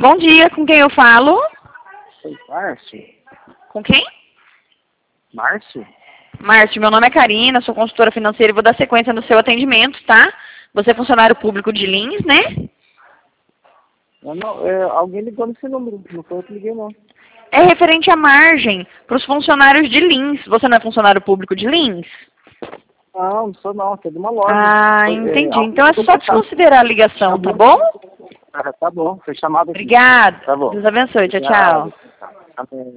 Bom dia, com quem eu falo? Oi, Márcio? Com quem? Márcio? Márcio, meu nome é Karina, sou consultora financeira e vou dar sequência no seu atendimento, tá? Você é funcionário público de Lins, né? Não, alguém ligou nesse número, não foi eu que liguei, não. É referente à margem para os funcionários de Lins. Você não é funcionário público de Lins? Não sou não, é de uma loja. Ah, entendi. Então é só desconsiderar a ligação, tá bom? Tá bom, foi chamado aqui. Obrigada. Tá bom. Deus abençoe. Tchau, Obrigado. tchau. Amém.